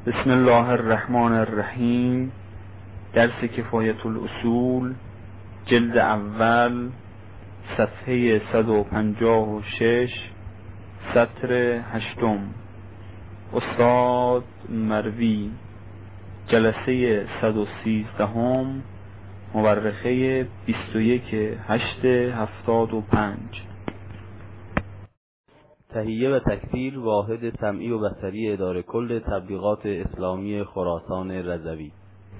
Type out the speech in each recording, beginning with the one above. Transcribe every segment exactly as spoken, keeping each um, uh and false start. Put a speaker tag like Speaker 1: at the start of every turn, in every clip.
Speaker 1: بسم الله الرحمن الرحیم. درس کفایت الاصول، جلد اول، صفحه صد و پنجاه و شش، سطر هشتم. استاد مروی، جلسه صد و سیزدهم، مورخه بیست و یک هشت هفتاد و پنج.
Speaker 2: تهیه و تکثیر واحد سمعی و بصری اداره کل تبلیغات اسلامی خراسان رضوی.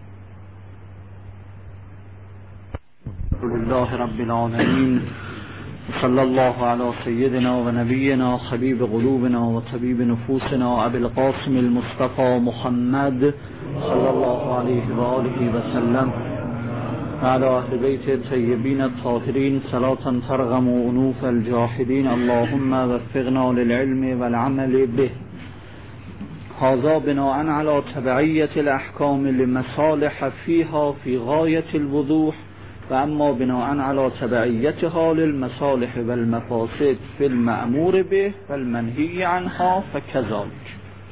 Speaker 3: لله رب العالمین، صلی الله علی سیدنا و نبینا حبیب قلوبنا و طبیب نفوسنا ابی القاسم المصطفى محمد صلی الله علیه و آله و سلم و علی اهل بیت طیبین الطاهرین صلاة ترغم انوف الجاحدین. اللهم وفقنا للعلم والعمل به. هذا بناء على تبعیت الاحکام لمصالح فيها في غایة الوضوح، و اما بناء على تبعیتها للمصالح والمفاسد في المأمور به والمنهی عنها فكذلك.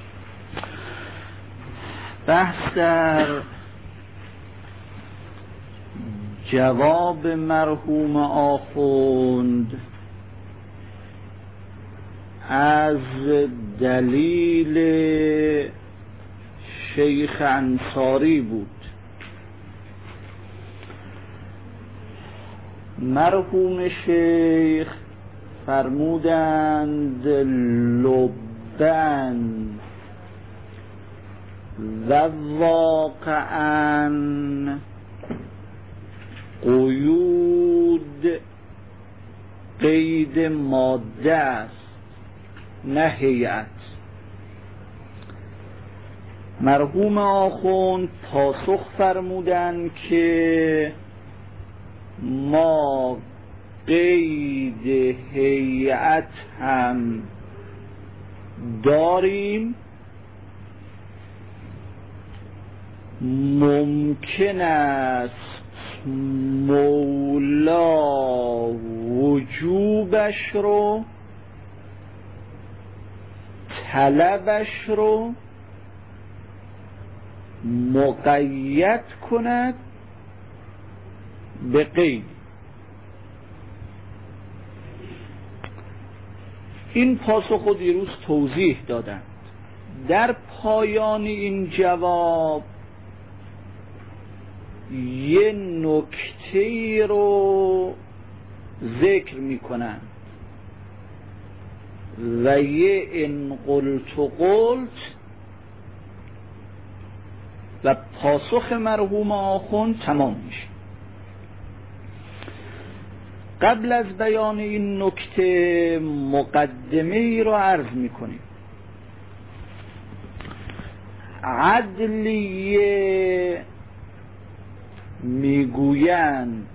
Speaker 3: بحث در جواب مرحوم آخوند از دلیل شیخ انصاری بود. مرحوم شیخ فرمودند لبن و واقعاً قیود قید ماده است نه هیئت. مرحوم آخوند پاسخ فرمودند که ما قید هیئت هم داریم، ممکن است مولا وجوبش رو طلبش رو مقید کند به قید. این پاسخ رو دیروز توضیح دادند. در پایان این جواب یه نکته رو ذکر می کنند و یه ان قلت قلت و پاسخ مرحوم آخوند تمام میشه. قبل از بیان این نکته مقدمه ای رو عرض می کنیم. عدلیه میگویند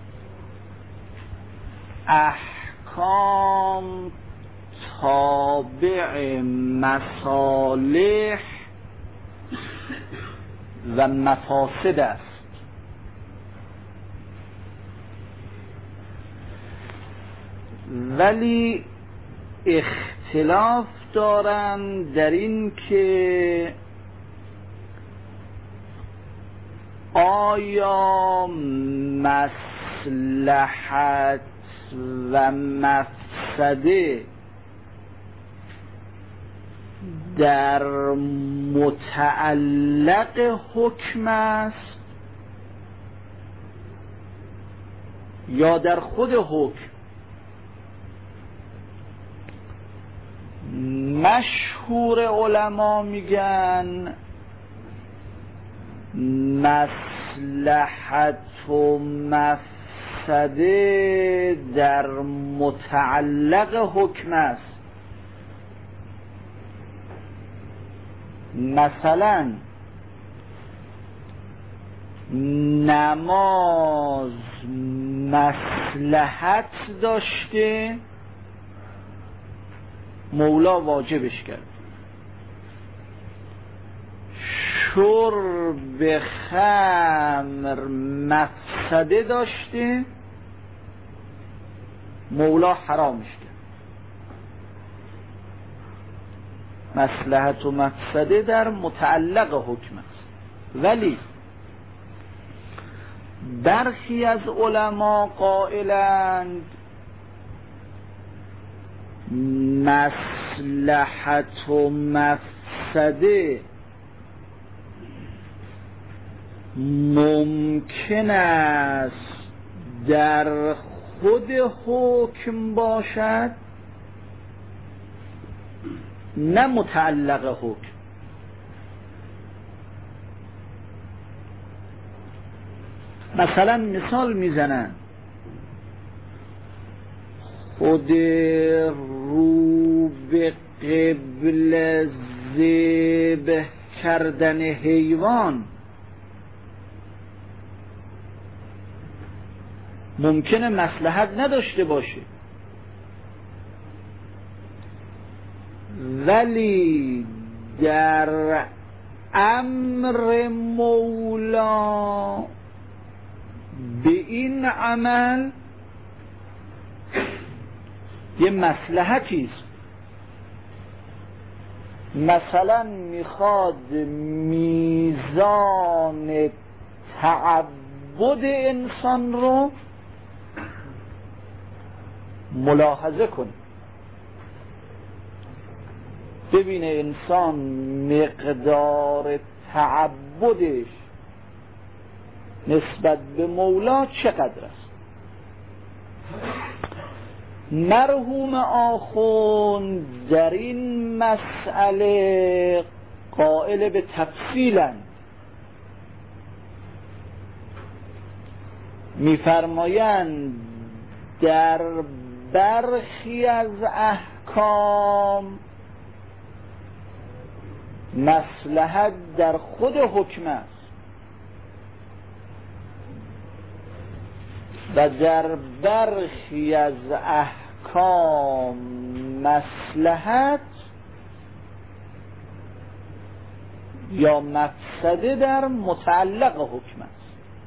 Speaker 3: احکام تابع مصالح و مفاسد است. ولی اختلاف دارند در این که آیا مصلحت و مفسده در متعلق حکم است یا در خود حکم؟ مشهور علما میگن مصلحت و مفسده در متعلق حکم است. مثلا نماز مصلحت داشته، مولا واجبش کرد. شرب خمر مفسده داشته، مولا حرامش کرد. مصلحت و مفسده در متعلق حکم است. ولی برخی از علما قائلند مصلحت و مفسده ممکن است در خود حکم باشد نه متعلق حکم. مثلا مثال میزنن خود رو به قبل ذبح کردن حیوان ممکنه مصلحت نداشته باشه، ولی در امر مولا به این عمل یه مصلحتی است. مثلا میخواد میزان تعبد انسان رو ملاحظه کنه، ببینه انسان مقدار تعبدش نسبت به مولا چقدر است. مرحوم آخوند در این مسئله قائل به تفصیلند، میفرمایند در برخی از احکام مصلحت در خود حکم است و در برخی از احکام مصلحت یا مفسده در متعلق حکم است.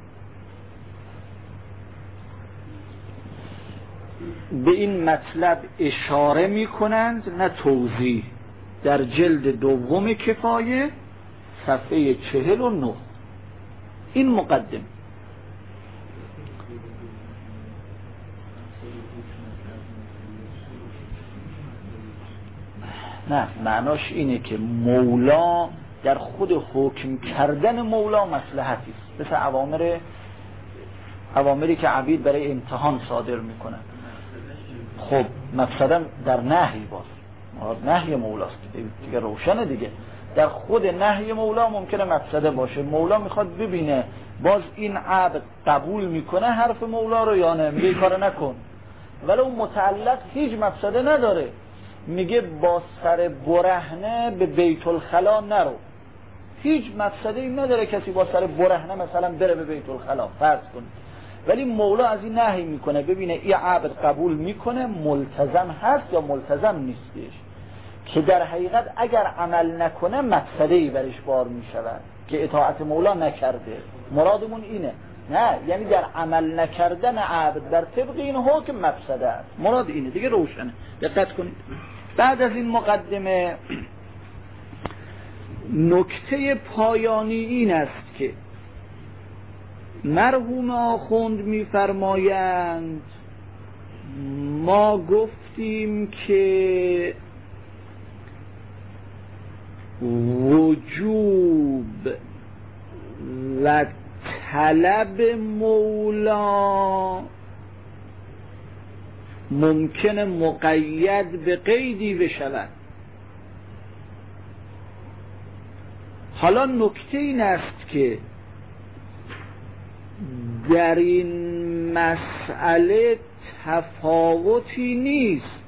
Speaker 3: به این مطلب اشاره می کنند نه توضیح، در جلد دوم کفایه صفحه چهل و نه. این مقدم. نه، معناش اینه که مولا در خود حکم کردن مولا مصلحتی است، مثل اوامر اوامری که عبید برای امتحان صادر میکنن. خب مفسده در نهی باز نهی مولاست دیگه، روشنه دیگه. در خود نهی مولا ممکنه مفسده باشه، مولا میخواد ببینه باز این عبد قبول میکنه حرف مولا رو یا نه، میگه کار نکن، ولی اون متعلق هیچ مفسده نداره، میگه با سر برهنه به بیت الخلا نرو، هیچ مفسده این نداره کسی با سر برهنه مثلا بره به بیت الخلا فرض کنه، ولی مولا از این نهی میکنه ببینه این عبد قبول میکنه ملتزم هست یا ملتزم نیستش، که در حقیقت اگر عمل نکنه مفسده‌ای برش بار میشود که اطاعت مولا نکرده. مرادمون اینه، نه یعنی در عمل نکردن عبد در طبق این حکم مفسده است، مراد اینه دیگه، روشنه. دقت کنید. بعد از این مقدمه نکته پایانی این است که مرحوم آخوند می‌فرمایند ما گفتیم که وجوب و طلب مولا ممکنه مقید به قیدی بشود. حالا نکته این است که در این مسئله تفاوتی نیست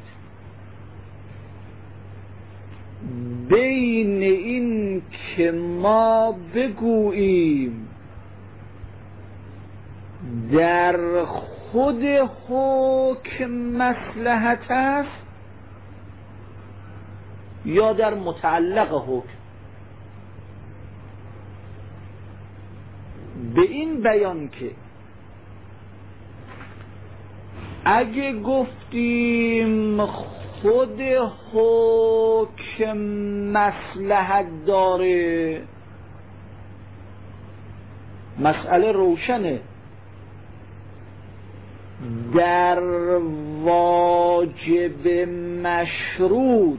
Speaker 3: بین این که ما بگوییم در خود حکم مصلحت است یا در متعلق حکم. به این بیان که اگه گفتیم خود حکم مصلحت داره، مسئله روشنه. در واجب مشروط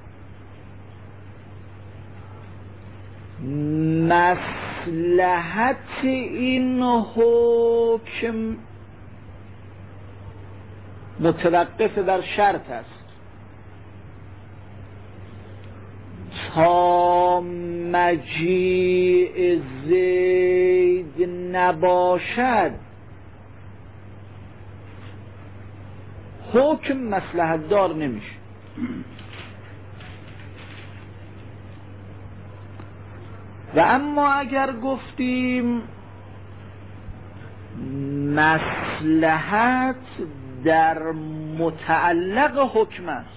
Speaker 3: مصلحت این حکم متوقف بر شرط است. تا مجیء زید نباشد حکم مصلحت دار نمیشه. و اما اگر گفتیم مصلحت در متعلق حکم است،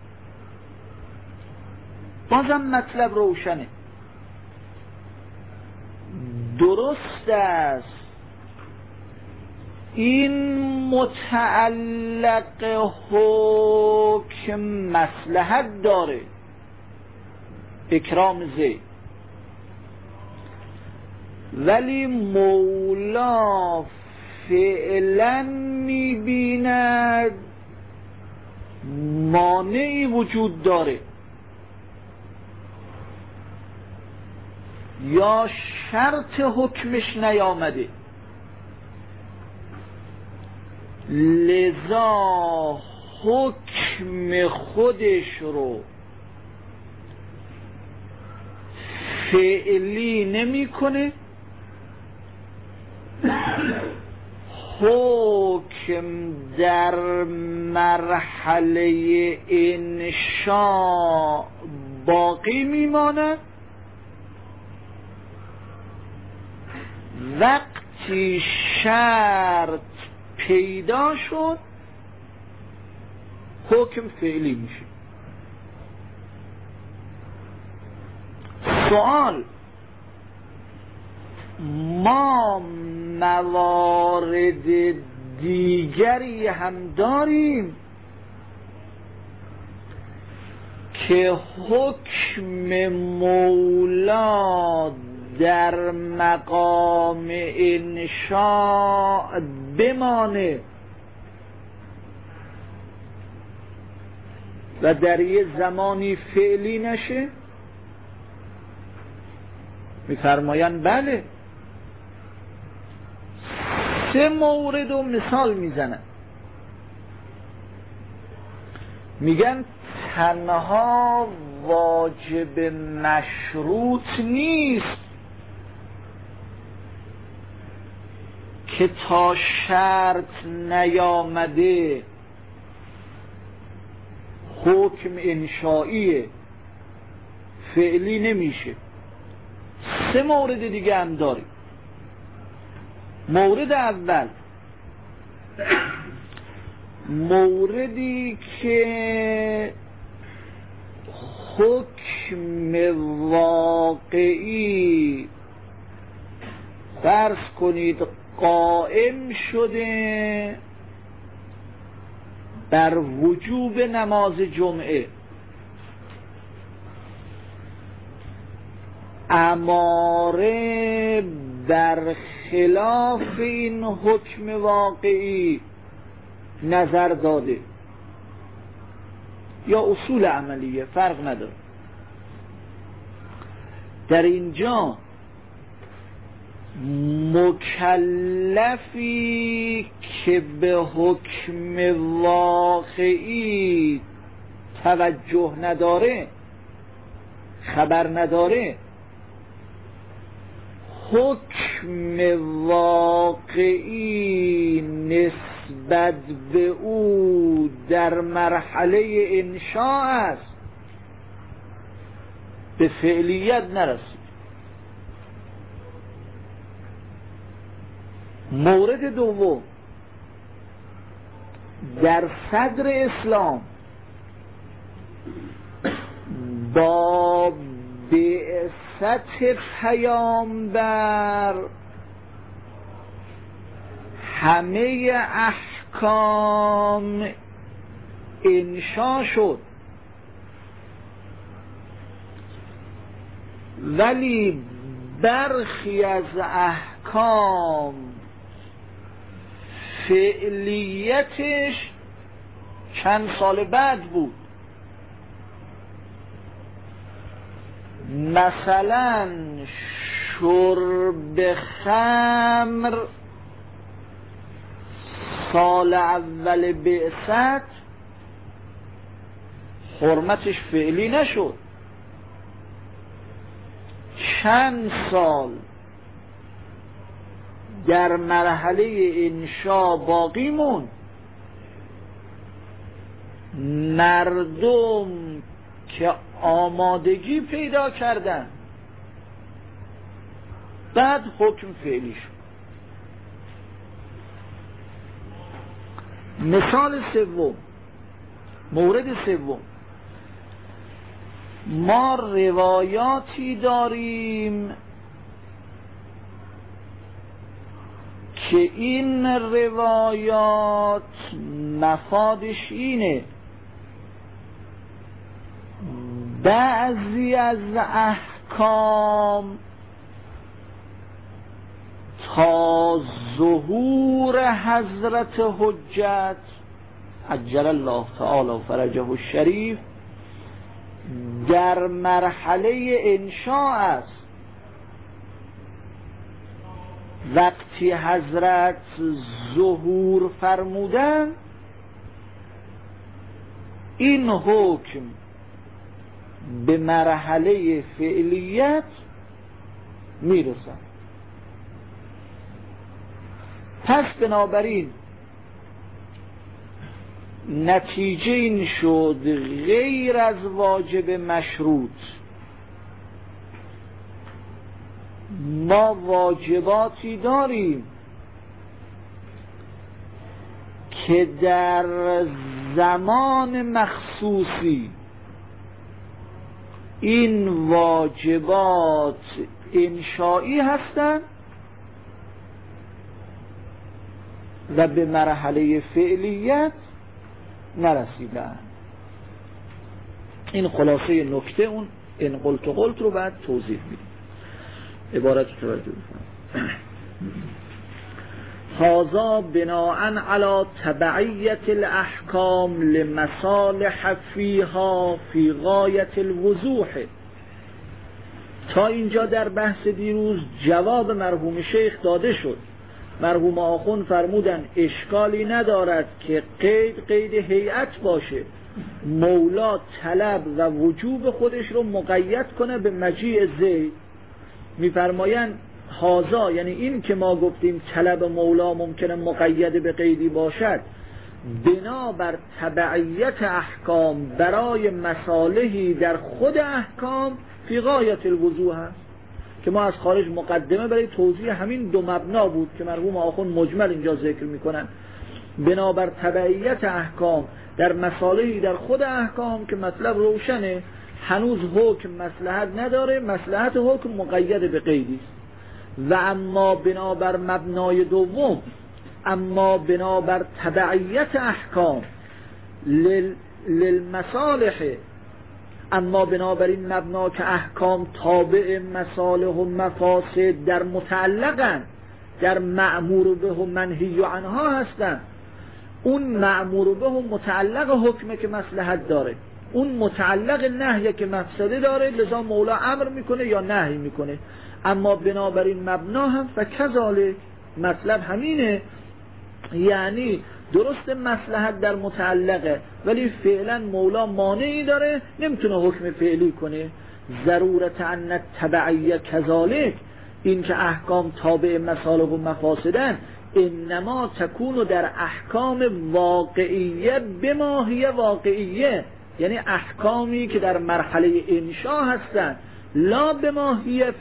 Speaker 3: بازم مطلب روشنه. درست است این متعلق حکم مصلحت داره، اکرام زید، ولی مولا فعلا میبیند مانعی وجود داره، یا شرط حکمش نیامده، لذا حکم خودش رو فعلی نمیکنه، حکم در مرحله انشاء باقی میماند. وقتی شرط پیدا شد حکم فعلی میشه. سوال: ما موارد دیگری هم داریم که حکم مولا در مقام انشاء بمانه و در یه زمانی فعلی نشه؟ میفرمایند بله. سه مورد و مثال میزنن، میگن تنها واجب مشروط نیست که تا شرط نیامده حکم انشائیه، فعلی نمیشه. سه مورد دیگه هم داریم. مورد اول، موردی که حکم واقعی فرض کنید قائم شده بر وجوب نماز جمعه، اماره بر خلاف این حکم واقعی نظر داده، یا اصول عملیه، فرق نداره. در اینجا مکلفی که به حکم واقعی توجه نداره، خبر نداره، حکم واقعی نسبت به او در مرحله انشاء است، به فعلیت نرسید. مورد دوم، در صدر اسلام با بعثت پیامبر همه احکام انشا شد، ولی برخی از احکام فعلیتش چند سال بعد بود. مثلا شرب خمر سال اول بعثت حرمتش فعلی نشد، چند سال در مرحله انشا باقی موند. مردم که آمادگی پیدا کردن بعد حکم فعلی شد. مثال سوم، مورد سوم، ما روایاتی داریم که این روایات مفادش اینه بعضی از احکام تا ظهور حضرت حجت عجل الله تعالی فرجه الشریف در مرحله انشاء است. وقتی حضرت ظهور فرمودن این حکم به مرحله فعلیت میرسد. پس بنابراین نتیجه این شد غیر از واجب مشروط ما واجباتی داریم که در زمان مخصوصی این واجبات انشایی هستند و به مرحله فعلیت نرسیدن. این خلاصه نکته اون این قلت و قلت رو بعد توضیح میدیم. عبارت توجه بفرمایید. هذا بناء على تبعیت الاحکام لمصالح فیها فی غایت الوضوح. تا اینجا در بحث دیروز جواب مرحوم شیخ داده شد. مرحوم آخوند فرمودن اشکالی ندارد که قید قید هیئت باشه، مولا طلب و وجوب خودش رو مقید کنه به مجیء زید. میفرمایند هازا یعنی این که ما گفتیم طلب مولا ممکنه مقید به قیدی باشد بنابر تبعیت احکام برای مصالحی در خود احکام فی غایت الوضوح هست که ما از خارج مقدمه برای توضیح همین دو مبنا بود که مرحوم آخوند مجمل اینجا ذکر میکنن. بنابر تبعیت احکام در مصالحی در خود احکام که مطلب روشنه، هنوز حکم مصلحت نداره، مصلحت حکم مقید به قیدی است. و اما بنابر مبنای دوم، اما بنابر تبعیت احکام لل... للمصالح، اما بنابراین مبنا که احکام تابع مصالح و مفاسد در متعلقن، در مأمور به و منهی عنها هستن. اون مأمور به و متعلق حکمه که مصلحت داره، اون متعلق نهیه که مفسده داره، لذا مولا امر میکنه یا نهی میکنه. اما بنابراین مبنا هم فکذالک، مطلب همینه، یعنی درست مصلحت در متعلقه ولی فعلا مولا مانعی داره نمیتونه حکم فعلی کنه. ضرورت ان تبعیه کذالک، این که احکام تابع مصالح و مفاسدن، انما تکون در احکام واقعیه بماهیه واقعیه، یعنی احکامی که در مرحله انشا هستن، لا بماهیه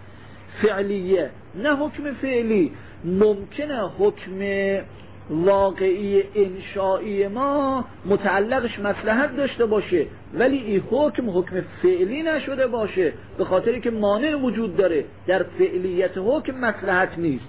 Speaker 3: فعلیه، نه حکم فعلی. ممکنه حکم واقعی انشایی ما متعلقش مصلحت داشته باشه ولی این حکم حکم فعلی نشده باشه، به خاطری که مانع وجود داره، در فعلیت حکم مصلحت نیست.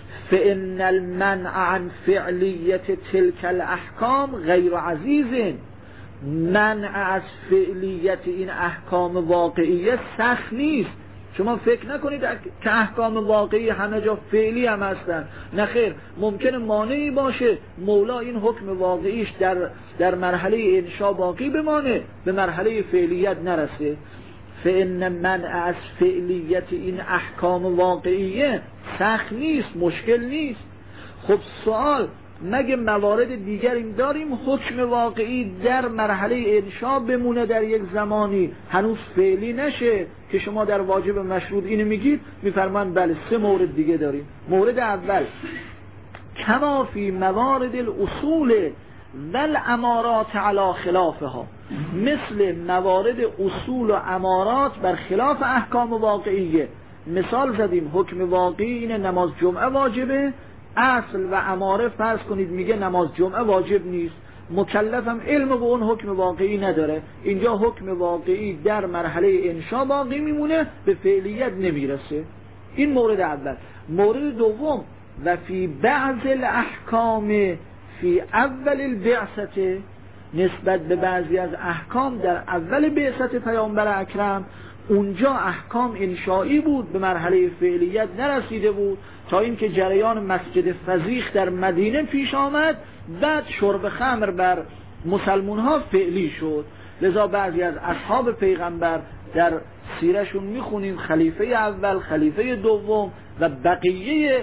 Speaker 3: فإن المنع عن فعلیت تلك الاحکام غیر عزیز، منع از فعلیت این احکام واقعیه سخت نیست. شما فکر نکنید که احکام واقعی همه جا فعلی هم هستن، نه خیر، ممکنه مانعی باشه مولا این حکم واقعیش در در مرحله انشا باقی بمانه، به مرحله فعلیت نرسه. فإن منع از فعلیت این احکام واقعیه سخت نیست، مشکل نیست. خب سوال، مگه موارد دیگری داریم حکم واقعی در مرحله انشا بمونه در یک زمانی هنوز فعلی نشه که شما در واجب مشروط اینو میگید؟ میفرمان بله، سه مورد دیگه داریم. مورد اول، کما فی موارد الاصول والامارات علی خلافها، مثل موارد اصول و امارات بر خلاف احکام واقعیه. مثال زدیم، حکم واقعی اینه نماز جمعه واجبه، اصل و اماره فرض کنید میگه نماز جمعه واجب نیست، مکلفم علم به اون حکم واقعی نداره. اینجا حکم واقعی در مرحله انشا باقی میمونه، به فعلیت نمیرسه. این مورد اول. مورد دوم، و فی بعض الاحکام فی اول البعثه، نسبت به بعضی از احکام در اول بعثت پیامبر اکرم، اونجا احکام انشایی بود، به مرحله فعلیت نرسیده بود، تا اینکه جریان مسجد فضیخ در مدینه پیش آمد، بعد شرب خمر بر مسلمان ها فعلی شد. لذا بعضی از اصحاب پیغمبر در سیرشون میخونیم خلیفه اول، خلیفه دوم و بقیه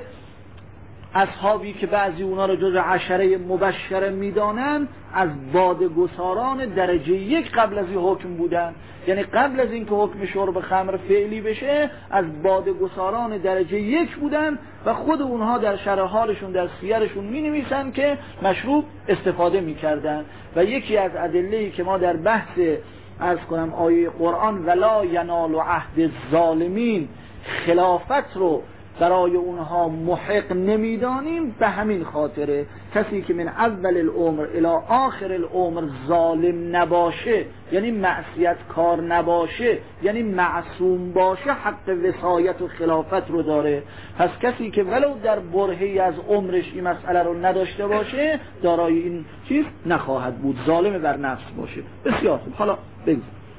Speaker 3: اصحابی که بعضی اونا رو جز عشره مبشره میدانن، از بادگساران درجه یک قبل از این حکم بودن. یعنی قبل از این که حکم شرب خمر فعلی بشه، از بادگساران درجه یک بودن و خود اونها در شرح حالشون در سیرشون می نویسن که مشروب استفاده می کردن. و یکی از ادله‌ای که ما در بحث عرض کنم آیه قرآن ولا ینال عهد الظالمین، خلافت رو برای اونها محق نمیدانیم، به همین خاطره کسی که من اول العمر الی آخر العمر ظالم نباشه، یعنی معصیت کار نباشه، یعنی معصوم باشه، حق وصایت و خلافت رو داره. پس کسی که ولو در برهه‌ای از عمرش این مسئله رو نداشته باشه، دارای این چیز نخواهد بود، ظالم بر نفس باشه. بسیار خوب، حالا بگید.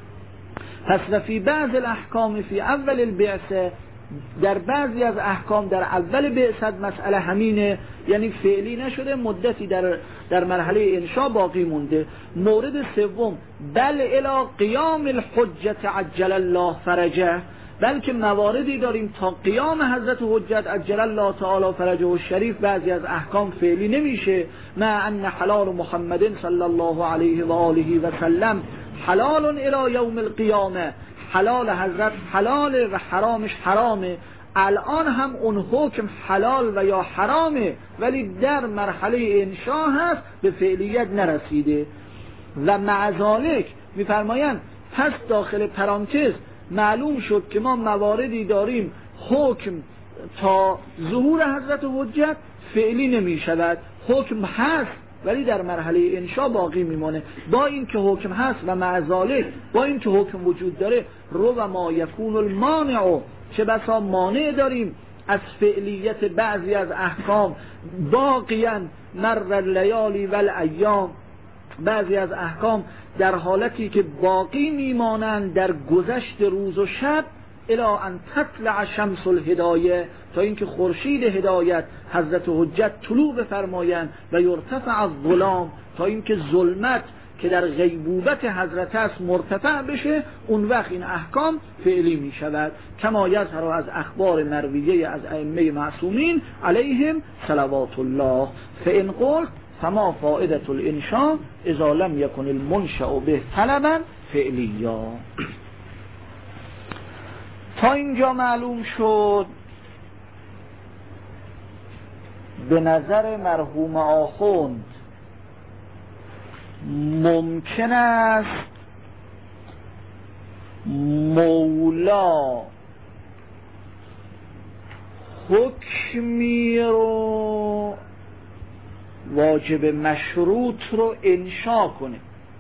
Speaker 3: پس و فی بعض الاحکام فی اول البعثه، در بعضی از احکام در اول بعثت مسئله همینه، یعنی فعلی نشده، مدتی در در مرحله انشا باقی مونده. مورد سوم، بل الی قیام الحجت عجل الله فرجه، بلکه مواردی داریم تا قیام حضرت حجت عجل الله تعالی فرجه و شریف بعضی از احکام فعلی نمیشه. مع ان حلال محمد صلی الله علیه و آله و سلم حلال الی یوم القیامه، حلال حضرت حلاله و حرامش حرامه. الان هم اون حکم حلال و یا حرامه، ولی در مرحله انشا هست، به فعلیت نرسیده. و مع ذالک میفرمایند پس داخل پرانتز معلوم شد که ما مواردی داریم حکم تا ظهور حضرت حجت فعلی نمی شود، حکم هست ولی در مرحله انشا باقی میمونه. با این که حکم هست و مع ذالک، با این که حکم وجود داره، رو و ما یکون المانع، چه بسا مانع داریم از فعلیت بعضی از احکام، باقیاً مر اللیالی و الایام، بعضی از احکام در حالتی که باقی میمانند در گذشت روز و شب، الی ان تطلع شمس الهدایه، تا اینکه خورشید هدایت حضرت حجت طلوع بفرمایند، و یرتفع الظلام، تا اینکه ظلمت که در غیبوبت حضرت است مرتفع بشه، اون وقت این احکام فعلی می شود. کما یظهر از اخبار مرویه از ائمه معصومین علیهم صلوات الله. فان قلت فما فائدة الانشاء اذا لم يكن المنشأ به طلبا فعلیا. تا اینجا معلوم شد به نظر مرحوم آخوند ممکن است مولا حکمی رو واجب مشروط رو انشا کنه،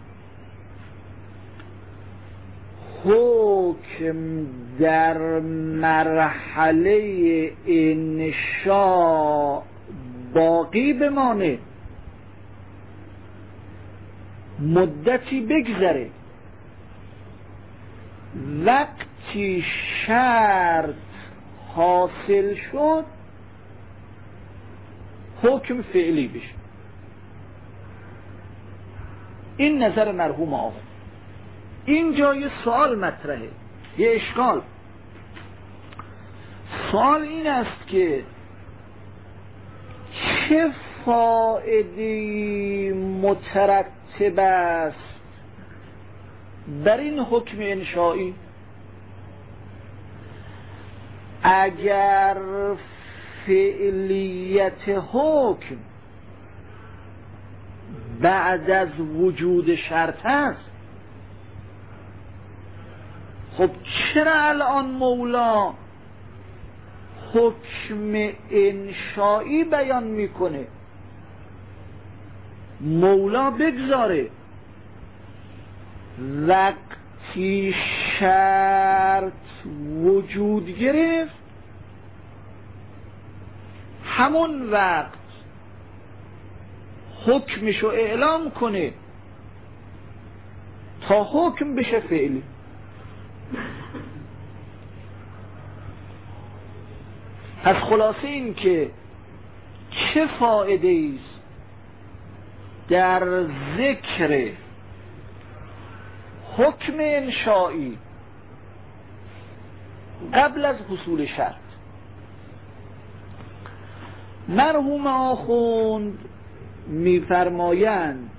Speaker 3: حکم در مرحله انشا باقی بمانه، مدتی بگذره، وقتی شرط حاصل شد حکم فعلی بشه. این نظر مرحوم آقا. اینجا یه سوال مطرحه، یه اشکال. سوال این است که چه فایده‌ای مترتب است بر این حکم انشائی اگر فعلیت حکم بعد از وجود شرط است؟ خب چرا الان مولا حکم انشائی بیان میکنه؟ مولا بگذاره وقتی شرط وجود گرفت همون وقت حکمشو اعلام کنه تا حکم بشه فعلی. پس خلاصه این که چه فایده ایست در ذکر حکم انشائی قبل از حصول شرط؟ مرحوم آخوند میفرمایند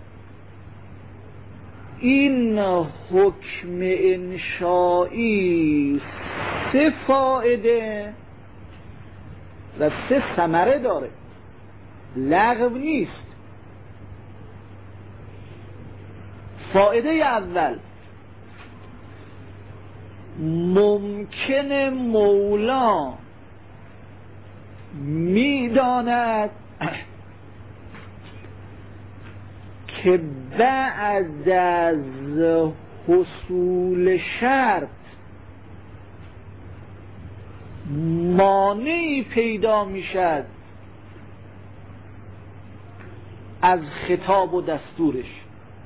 Speaker 3: این حکم انشائی سه فایده و سه ثمره داره، لغو نیست. فایده اول، ممکن مولا میداند که بعد از حصول شرط مانعی پیدا میشد از خطاب و دستورش،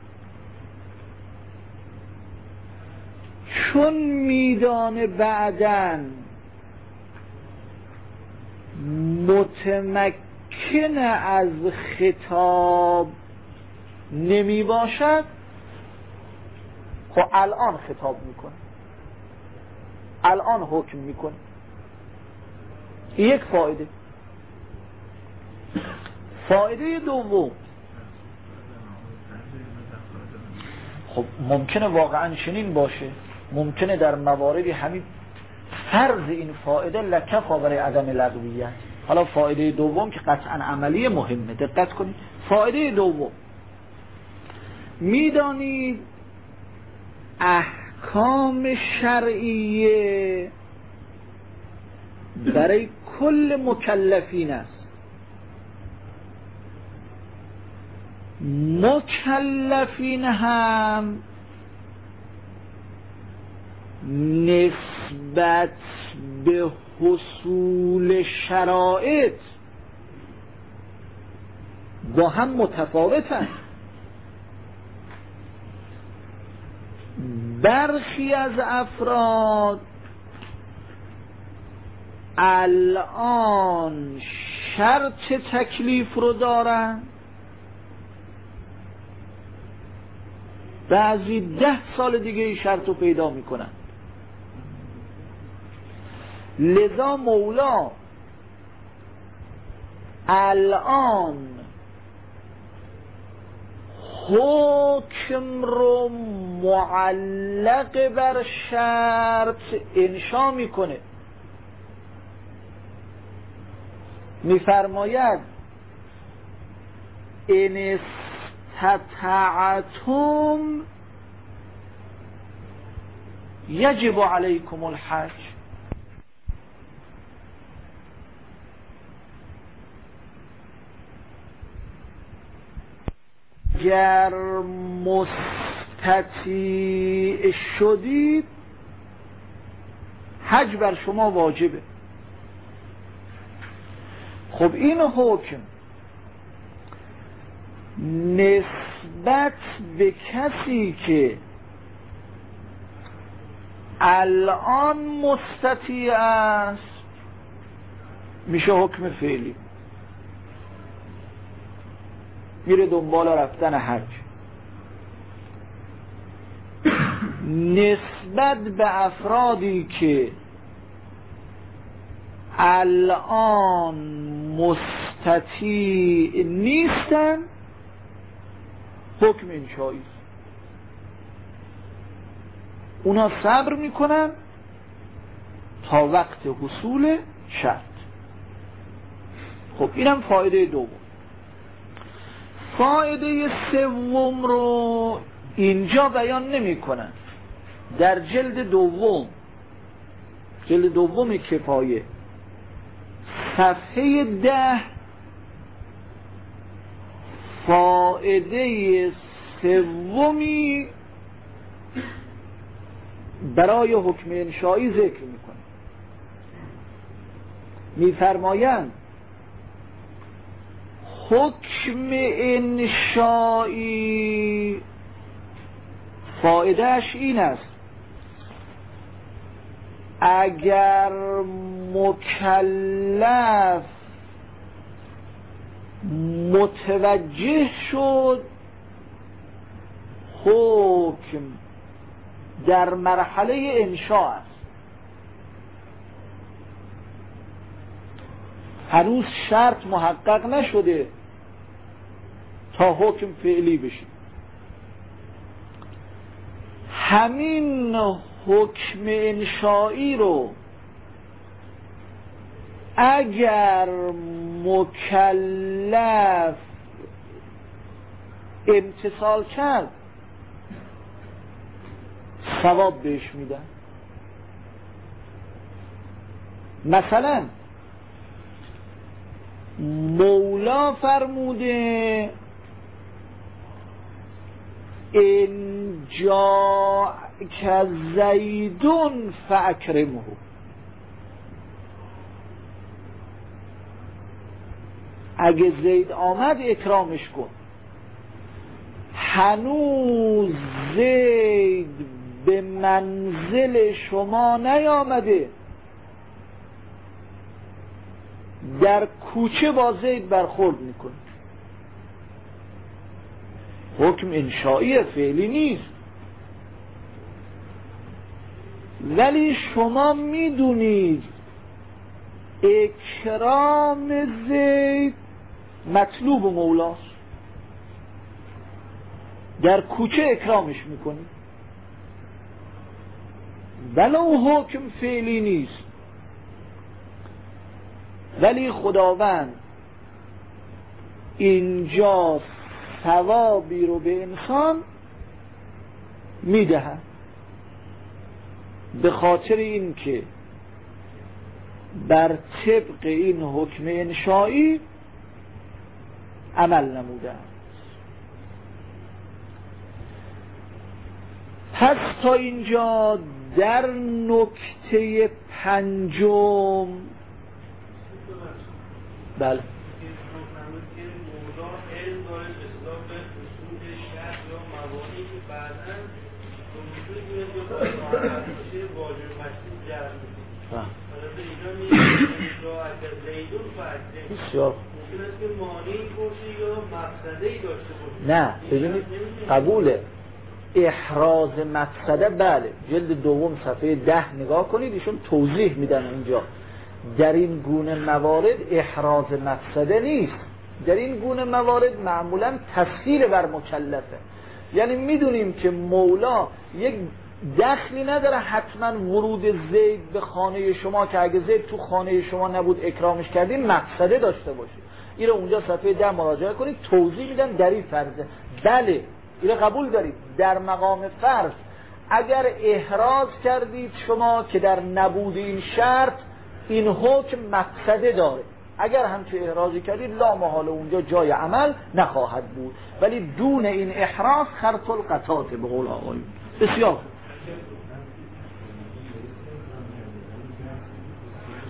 Speaker 3: چون میدانه بعداً متمکن از خطاب نمی باشد. خب الان خطاب میکنه، الان حکم میکنه. یک فایده. فایده دوم، خب ممکنه واقعا چنین باشه، ممکنه در مواردی همین فرض این فایده لکفا برای عدم لغویت. حالا فایده دوم که قطعا عملی مهمه، دقت کنید. فایده دوم، میدانید احکام شرعیه برای کل مکلفین است. مکلفین هم نسبت به حصول شرایط با هم متفاوتند. برخی از افراد الان شرط تکلیف رو دارن، بعضی ده سال دیگه این شرط رو پیدا میکنن. لذا مولا الان حکم رو معلق بر شرط انشا میکنه. میفرماید ان استطعتم یجب علیکم الحج. اگر مستطیع شدید حج بر شما واجبه. خب این حکم نسبت به کسی که الان مستطیع است میشه حکم فعلی، میره دنبال رفتن حج. نسبت به افرادی که الان مستطیع نیستن حکم انشایی، اونا صبر میکنن تا وقت حصول شرط. خب اینم فایده دوم. فایده سوم رو اینجا بیان نمی کنن. در جلد دوم، جلد دوم کفایه، صفحه ده، فایده سومی برای حکم انشایی ذکر میکنه. میفرمایند حکم انشایی فایدهش این است اگر مکلف متوجه شد حکم در مرحله انشاء است، هنوز شرط محقق نشده تا حکم فعلی بشه، همین حکم انشایی رو اگر مکلف امتثال کرد ثواب بهش میدن. مثلا مولا فرموده ان جاءک زیدون فاکرمه، اگه زید آمد اکرامش کن. هنوز زید به منزل شما نیامده، در کوچه با زید برخورد میکنه، حکم انشایی فعلی نیست، ولی شما میدونید اکرام زید مطلوب مولاست، در کوچه اکرامش میکنید ولو حکم فعلی نیست، ولی خداوند اینجا ثوابی رو به انسان میدهد به خاطر این که بر طبق این حکم انشایی عمل نموده. پس تا اینجا در نکته پنجم بله بسیار نه ببینید قبوله احراز مقصده. بله جلد دوم صفحه ده نگاه کنید، ایشون توضیح میدن اینجا در این گونه موارد احراز مقصده نیست، در این گونه موارد معمولا تسهیل بر مکلفه. یعنی میدونیم که مولا یک دخلی نداره حتما ورود زید به خانه شما که اگه زید تو خانه شما نبود اکرامش کردیم مقصده داشته باشید. این رو اونجا صفحه ده مراجعه کنید، توضیح میدن در این فرضه. بله این قبول دارید در مقام فرض اگر احراز کردید شما که در نبود این شرط این حکم مقصده داره، اگر همچه احرازی کردید لا محال اونجا جای عمل نخواهد بود، ولی دون این احراز خرط القطات به قول آقایون. بسیار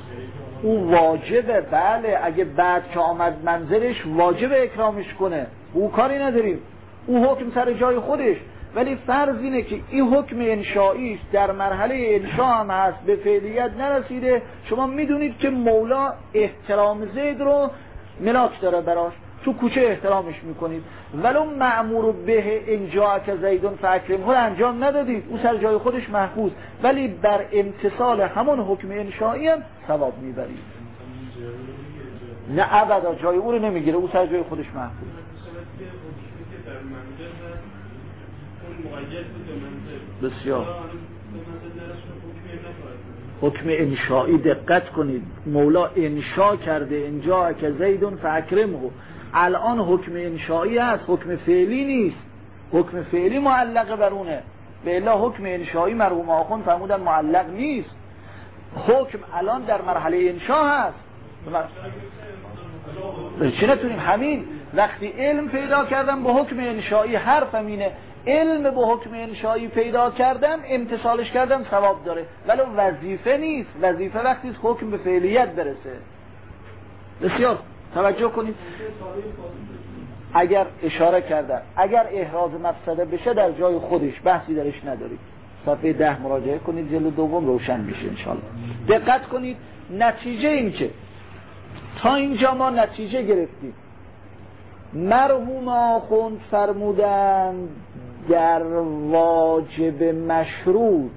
Speaker 3: او واجبه، بله اگه بعد که آمد منزلش واجب اکرامش کنه، او کاری نداریم، او حکم سر جای خودش. ولی فرض اینه که این حکم انشایی در مرحله انشا هم هست، به فعلیت نرسیده. شما میدونید که مولا احترام زید رو ملاک داره براش، تو کوچه احترامش میکنید، ولو مأمور به انجا که زیدون فاکرم رو انجام ندادید، او سر جای خودش محفوظ، ولی بر امتصال همون حکم انشایی هم ثواب میبرید. نه ابدا جای او رو نمیگیره، او سر جای خودش محفوظ. بسیار حکم انشایی دقت کنید، مولا انشا کرده انجا که زیدون فاکرمه، الان حکم انشایی هست، حکم فعلی نیست. حکم فعلی معلق برونه، به الا حکم انشایی مرحوم آخوند فرمودن معلق نیست. حکم الان در مرحله انشا هست. چی نتونیم همین وقتی علم پیدا کردم به حکم انشایی، حرفم اینه علم به حکم انشایی پیدا کردم امتصالش کردم ثواب داره، ولی وظیفه نیست. وظیفه وقتی حکم به فعلیت برسه. بسیار توجه کنید، اگر اشاره کردن اگر احراز مفسده بشه در جای خودش بحثی درش ندارید. صفحه ده مراجعه کنید، جلد دوم روشن میشه انشالله. دقت کنید، نتیجه این که تا اینجا ما نتیجه گرفتیم. مرحوم آخوند فرمودن در واجب مشروط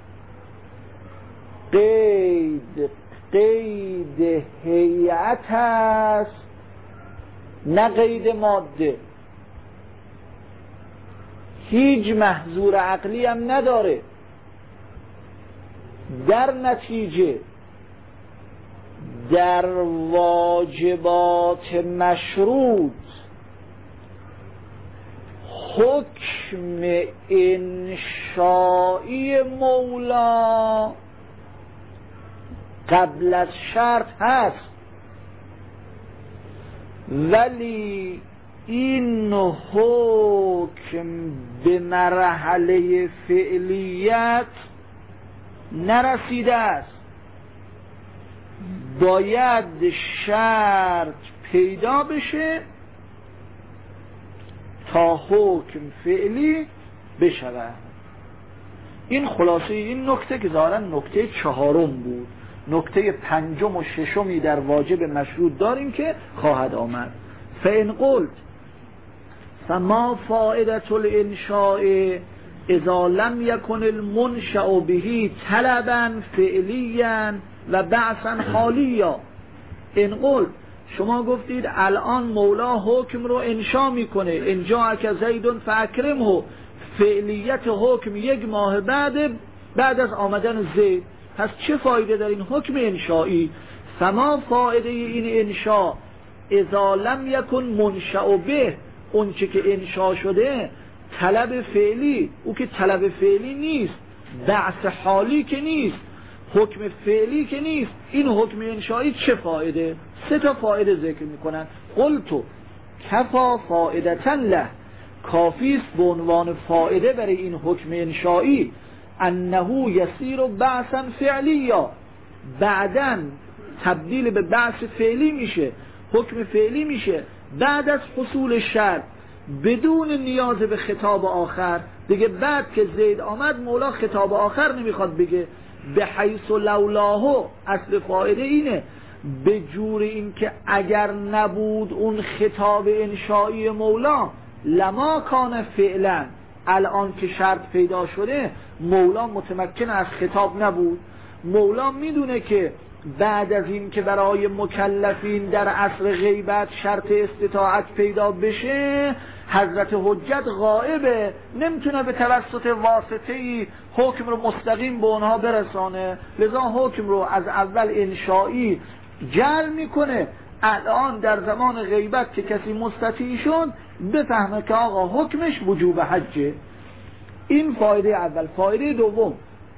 Speaker 3: قید قید هیئت است، نه قید ماده. هیچ محظور عقلی هم نداره. در نتیجه در واجبات مشروط حکم انشایی مولا قبل از شرط هست، ولی این حکم به مرحله فعلیت نرسیده است. باید شرط پیدا بشه تا حکم فعلی بشود. این خلاصه این نکته که ظاهراً نکته چهارم بود. نکته پنجم و ششمی در واجب مشروط داریم که خواهد آمد. فإن قلت فما فائدة الانشاء اذا لم يكن المنشأ به طلبا فعليا و بعثا حالیا. این قول شما گفتید الان مولا حکم رو انشا میکنه، انجا که زیدون فاکرمه، فعلیت حکم یک ماه بعد بعد از آمدن زید. پس چه فایده در این حکم انشایی؟ فما فایده این انشا اذا لم یکن منشأ به، اون چه که انشا شده طلب فعلی، او که طلب فعلی نیست، بعث حالی که نیست، حکم فعلی که نیست، این حکم انشایی چه فایده؟ سه تا فایده ذکر میکنن. قلتو کفا فائدتا له، کافیست به عنوان فایده برای این حکم انشایی انه یسیر بعثا فعلیا، بعداً تبدیل به بعث فعلی میشه، حکم فعلی میشه بعد از حصول شرط بدون نیاز به خطاب آخر. دیگه بعد که زید آمد مولا خطاب آخر نمیخواد بگه. به حیث لولاه، اصل فایده اینه به جور این که اگر نبود اون خطاب انشایی مولا لما کان فعلا، الان که شرط پیدا شده مولا متمکن از خطاب نبود. مولا میدونه که بعد از این که برای مکلفین در عصر غیبت شرط استطاعت پیدا بشه حضرت حجت غائبه، نمیتونه به توسط واسطه‌ای حکم رو مستقیم به اونها برسانه، لذا حکم رو از اول انشایی جعل میکنه. الان در زمان غیبت که کسی مستطیع شد بفهمه که آقا حکمش وجوب حجه. این فایده اول. فایده دوم،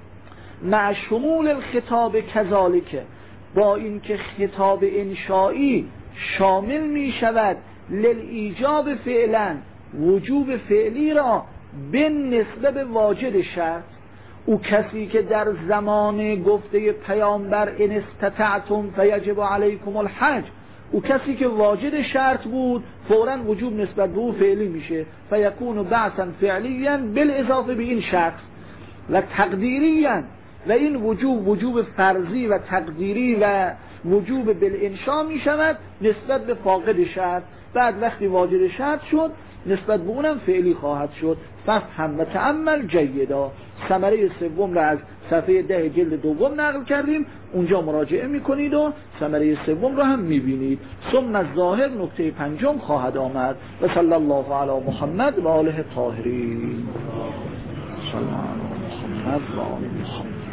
Speaker 3: مع شمول الخطاب کذالک، با اینکه خطاب انشایی شامل می شود للایجاب فعلا، وجوب فعلی را به نسبت به واجد شرط. او کسی که در زمان گفته پیامبر ان استطعتم فیجب علیکم الحج، او کسی که واجد شرط بود فوراً وجوب نسبت به او فعلی میشه فیکون بعثا فعلیا بالاضافه به این شخص و تقدیریا و این وجوب وجوب فرضی و تقدیری و وجوب بالانشاء می شود نسبت به فاقد شرط. بعد وقتی واجد شرط شد نسبت به اونم فعلی خواهد شد. ففهم و تأمل جیدا. ثمره سوم را از صفحه ده جلد دوم نقل کردیم، اونجا مراجعه میکنید و ثمره سوم را هم میبینید. ثم الظاهر نکته پنجم خواهد آمد. و صلی الله علی محمد و آله طاهرین. صلی الله علی محمد و آله محمد.